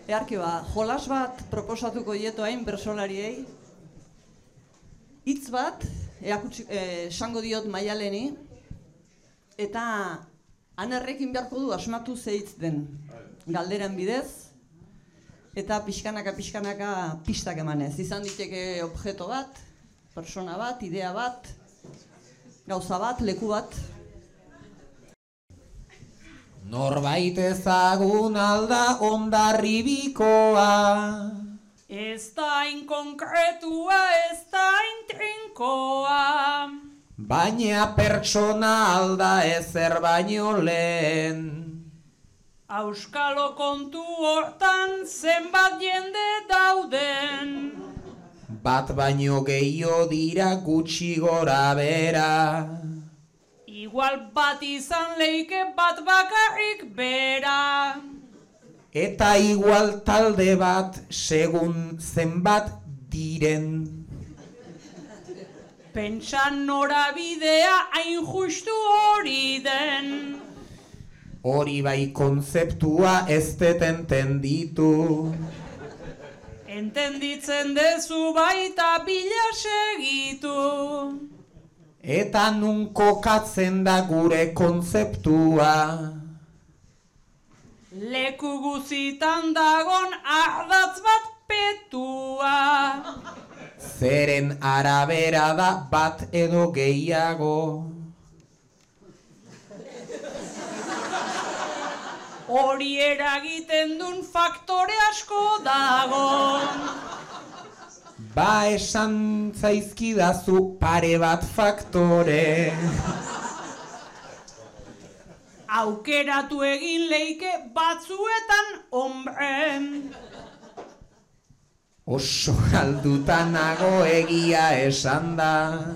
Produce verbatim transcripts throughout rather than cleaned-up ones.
Earki ba, jolas bat proposatuko dieto hain bersolariei. Hitz bat, erakutsi, eh, esango diot Maialeni, eta Anerrekin beharko du asmatu ze hitz den galderan bidez, eta pixkanaka pixkanaka pistak emanez. Izan diteke objeto bat, persona bat, idea bat, gauza bat, leku bat. Norbait ezagun alda Hondarribikoa. Ez da inkonkretua, ez da intrinkoa. Baina pertsona alda ezer baino lehen. Auskalo kontu hortan zenbat jende dauden. Bat baino gehiago dira gutxi gora bera. Igual bat izan leike bat bakarrik bera. Eta igual talde bat segun zenbat diren. Pentsa norabidea hain justu hori den. Hori bai kontzeptua ez dut entenditu. Entenditzen dezu baita bila segitu. Eta nun kokatzen da gure kontzeptua. Leku guzitan dagon ardatz bat petua. Zeren arabera da bat edo gehiago. Hori eragiten duen faktore asko dago. Ba esan zaizkidazu pare bat faktore. Aukeratu egin leike batzuetan ombren. Oso galduta nago egia esan da.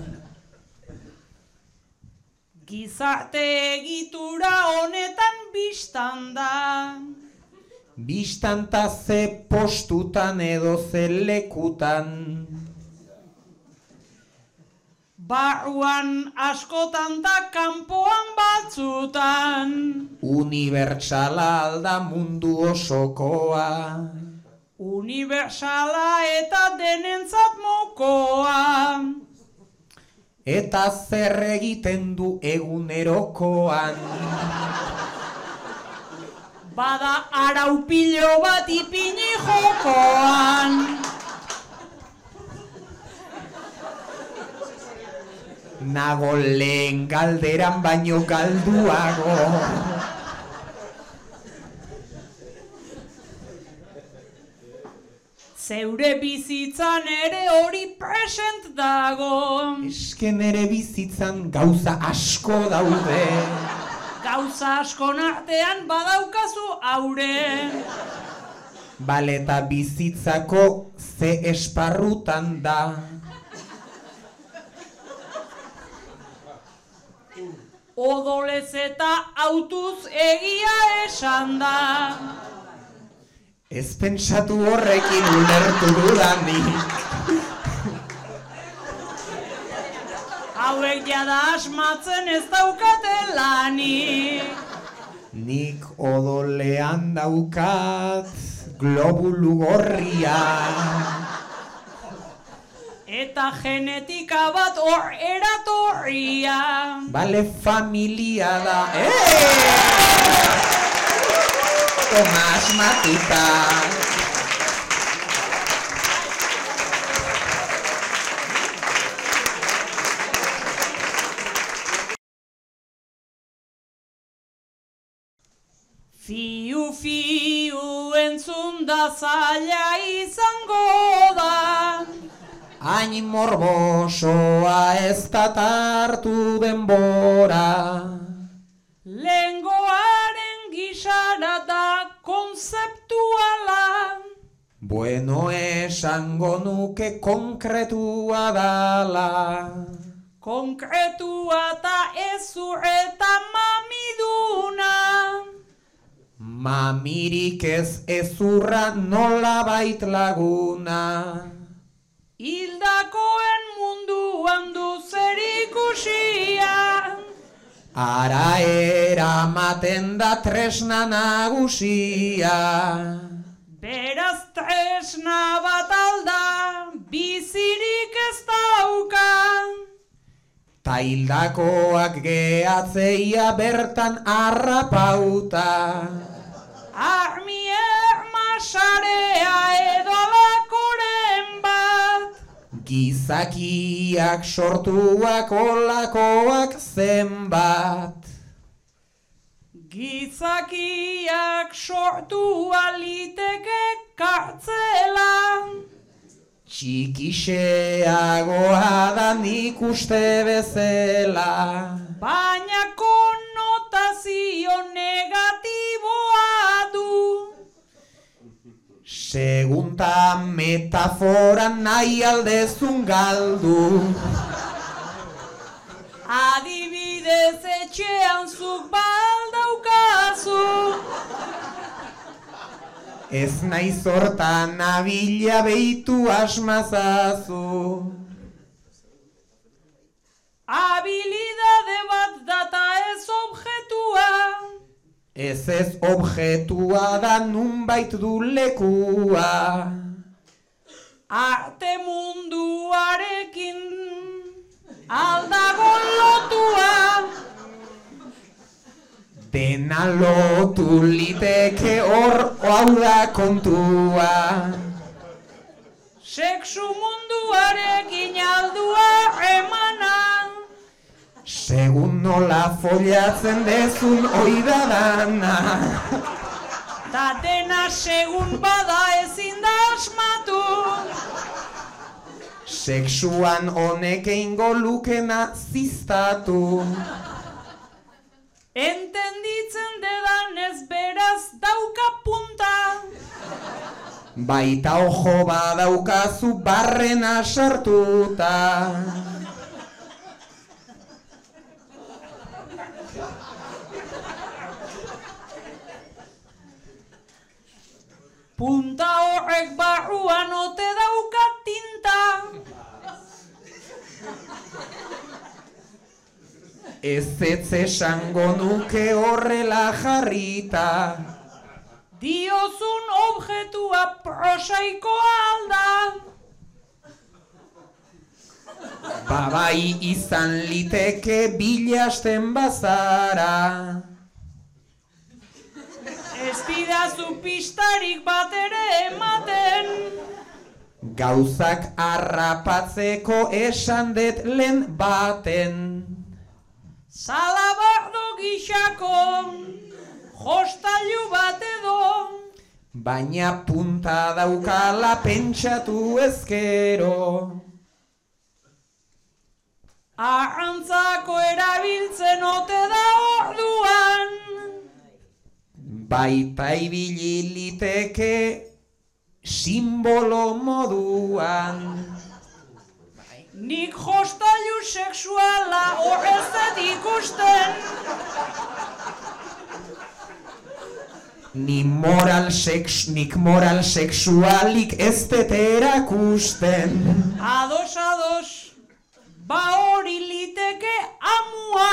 Gizarte egitura honetan bistan da. Bistan ta ze postutan edo ze lekutan. Barruan askotan da kanpoan batzutan. Unibertsala alda mundu osokoa. Unibertsala eta denentzat mokoa. Eta zer egiten du egunerokoan. Bada arau pilo bat ipini jokoan. Nago lehen galderan baino galduago. Zeure bizitzan ere hori present dago. Esken ere bizitzan gauza asko daude. Gauza askon artean badaukazu aure. Bale eta bizitzako ze esparrutan da. Odolez eta autuz egia esan da. Ez pentsatu horrekin ulertu dudanik. Hauek jada asmatzen ez daukate lanik. Nik odolean daukat globulu gorria. Eta genetika bat hor eratorria. Bale familia da. Eee! Toma asmatuta. Fiu, fiu, entzun da zaila izango da. Hain morbosoa ez da tartu denbora. Lengoaren gisara da konzeptuala. Bueno, esango nuke konkretua dala. Konkretua eta ezur eta mamiduna. Mamirik ez ezurra nola bait laguna. Hildakoen munduan du zer ikusia. Ara eramaten da tresna nagusia. Be tresna bat alda, bizirik ez dauka. Ta hildakoak gehatzeia bertan harrapauta. Armiek masarea edo alakoren bat. Gizakiak sortuak olakoak zenbat. Gizakiak sortu aliteke kartzela. Txikixeagoa da nik uste bezala. Baina konnotazio negatiboa du. Segunta metafora nahi aldezun galdu. Adibidez etxean zuk baldaukazu. Ez nahi zortan nabila behitu asmazazu. Habilidade bat data ez objetua. Ez ez objetua da nunbait du lekua. Arte munduarekin aldago lotua. Dena lotu liteke hor hau da kontua. Sexu munduarekin aldua emana. Segun nola follatzen dezun oida dana. Ta dena segun bada ezin da asmatu. Sexuan honek eingo lukena ziztatu. Entenditzen dedanez beraz dauka punta. Baita ojo badaukazu barrena sartuta. Punta horrek barruan ote dauka tinta. Ez ez esango nuke horrela jarrita. Diozun objetua prosaikoa alda. Babai izan liteke bilasten bazara. Ez didazu pistarik bat ere ematen. Gauzak harrapatzeko esan det lehen baten. Salabardo gixako jostailu bat edo. Baina punta daukala pentsatu ezkero. Arrantzako erabiltzen ote da orduan. Baita ibili liteke simbolo moduan. Nik jostailu sexuala horrezet ikusten. Ni moral sex, nik moral sexualik ez det erakusten. Ados, ados, ba hori liteke amua.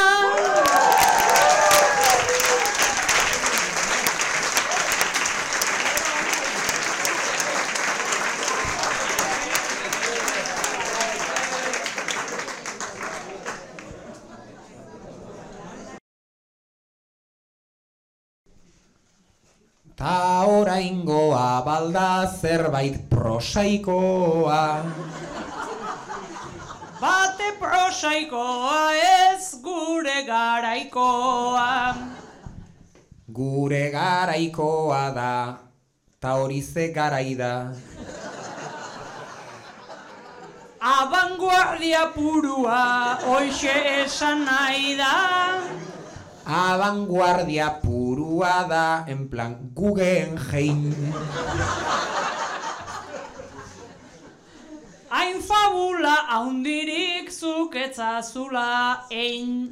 Ta oraingoa balda zerbait prosaikoa. Bate prosaikoa ez gure garaikoa. Gure garaikoa da, ta hori ze garai da. Abanguardia purua, hoxe esan nahi da. Abanguardia purua da, en plan Guggenheim. Hain fabula haundirik zuk etzazula ein.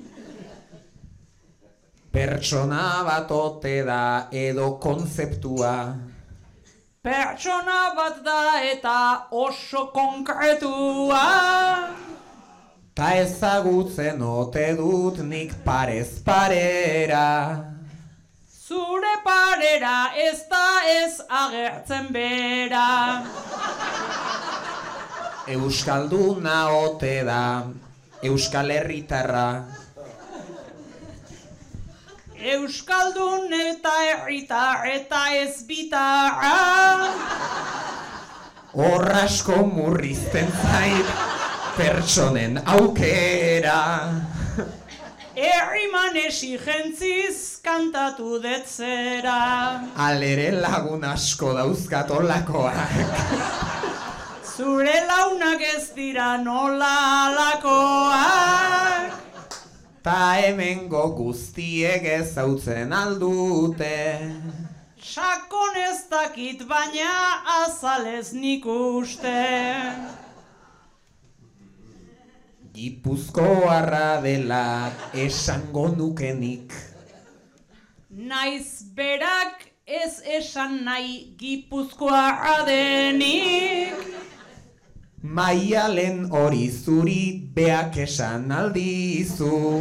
Pertsona bat ote da edo konzeptua. Pertsona bat da eta oso konkretua. Ta ezagutzen ote dut nik parez parera. Zure parera ez da ez agertzen bera. Euskalduna ote da, Euskal Herritarra. Euskaldun eta herritar eta ez bitarra. Horrasko murrizten zait pertsonen aukera. Herriman esigentziz kantatu detzera. Alere lagun asko dauzkatolakoak. Zure launak ez dira nola alakoak. Ta hemengo guztiek ezautzen aldute. Sakon ez dakit baina azalez nik uste. Gipuzkoarra dela esango nukenik. Naiz berak ez esan nahi Gipuzkoarra denik. Maialen hori zuri beak esan aldizu.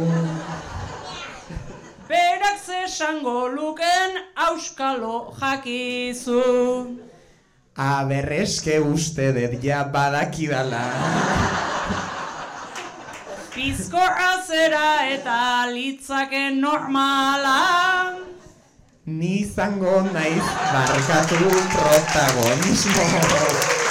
Berak zesango luken auskalo jakizu. Aberreske uste dut ja badakidala. Bizkorra zera eta litzake normala. Ni izango naiz barkatu protagonismo.